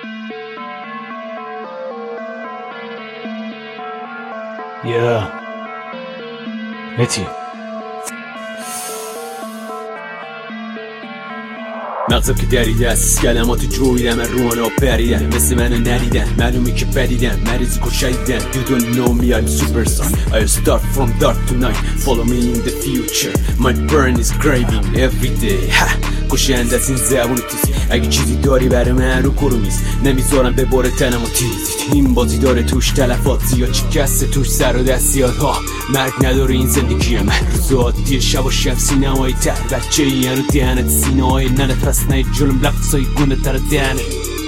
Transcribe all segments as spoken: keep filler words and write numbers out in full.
یا متی مغزم که دریده است، کلمات جویدم من رو آنها پریدن، مثل منو ندیدن، معلومه که بدیدن، مریضی که شدیدن. You don't know me, I'm superstar, I start from dark to night, follow me in the future, my burn is craving every day. کشنده از این زبون تیز، اگه چیزی داری برای من رو کرومیز، نمیذارم به بار تنم و تیز. این بازی داره توش تلفات زیاد، شکسته توش سر و دست زیاد ها. مرگ نداره این زندگی من، روز عادی شب و شب سینمای تر بچه ای رو دهنت، سینه های ننت پس نه جلوم لفظای گونه تر دهنت.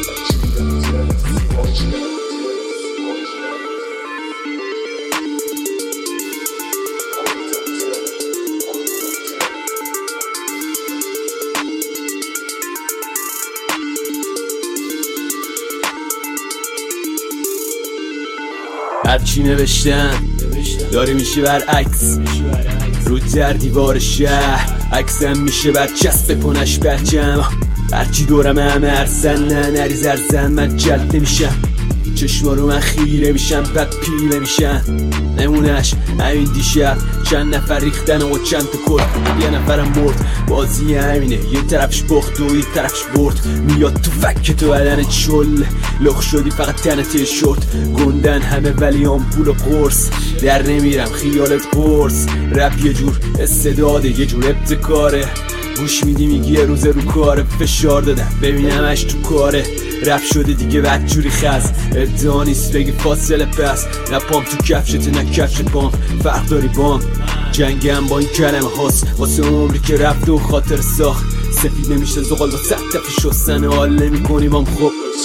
هرچی نوشتم داره میشه برعکس، رو در دیوار شهر عکسم میشه برچسب پونش برچم. هرچی دورم همه ارزن، نه نریز ارزن، من جلد نمیشم، چشما رو من خیره میشم بعد پیله میشن. نمونش همین دیشب چند نفر ریختن و چند تا کرد، یه نفرم مرد. بازی همینه، یه طرفش بخت و یه طرفش برد. میاد تو فک تو بدن چل، لخ شدی فقط تنت شورت. گندن همه ولی آمپول و قرص، در نمیرم خیالت قرص. رپ یه جور استعداده، یه جور ابتکاره، گوش میدی میگی یه روز رو کاره. فشار دادم ببینمش تو کاره، رپ شده دیگه بدجوری خز. ادعا نیست بگی فاصله پس، نه پام تو کفشت نه کفشت پام، فرق داری بام. جنگم با این کلمه هاست، واسه عمری که رفت و خاطر ساخت. سفید نمیشه زغال با صد تفی شستن، حال نمی کنیم هم خوب.